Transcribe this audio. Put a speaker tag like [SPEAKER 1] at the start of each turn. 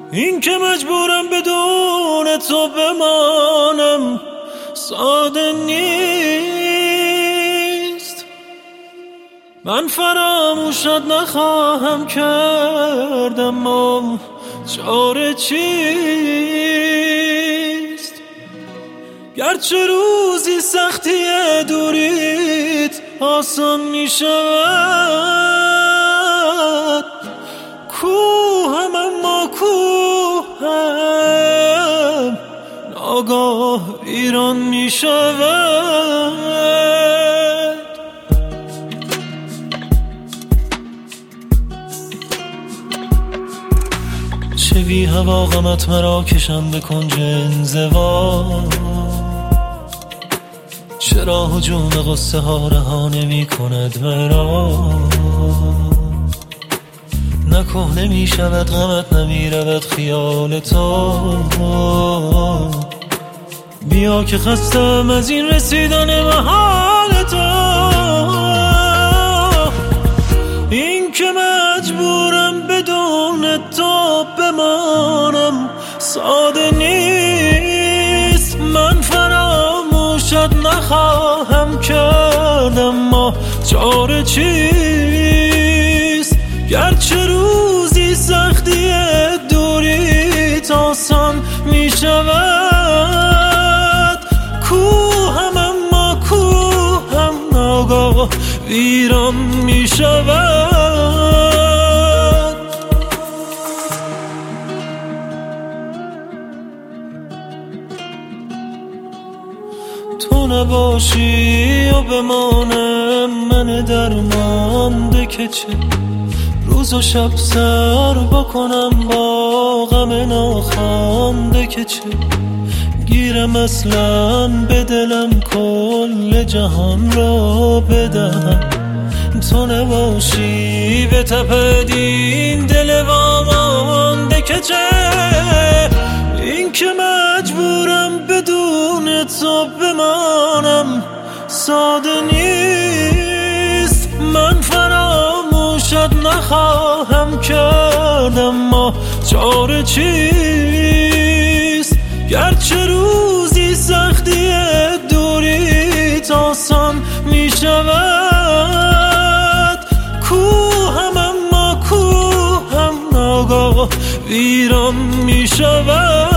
[SPEAKER 1] این که مجبورم بدون تو بمانم ساده نیست. من فراموشت نخواهم کرد اما چاره چیست؟ گرچه روزی سختی دوریت آسان می شود، کوهم اما کوهم ناگاه ویران می شود. چه بی هوا غمت مرا کشم به کنج انزوا، چرا هجوم غصه ها رها نمی کند مرا؟ نه کهنه می شود غمت، نمی رود خیال تو. بیا که خستم از این رسیدن به حال تو. این که مجبورم بدون تو بمانم ساده نیست. من فراموشت نخواهم کرد اما چاره چیست؟ گرچه روزی سختی دوریت آسان می شود، کوهم اما کوهم ناگاه ویران می شود. تو نباشی و بمانم من درمانده که چه روز و شب سر بکنم با غم ناخوانده که چه گیرم اصلاً به دلم کل جهان را بدهم. تو نباشی به تپد این دل وامانده که چه این که مجبورم بدون تو بمانم ساده نیست. من فراموشت نخواهم کرد اما چاره چیست؟ گرچه روزی سختی دوریت آسان می شود، کوهم اما کوهم ناگاه ویران می شود.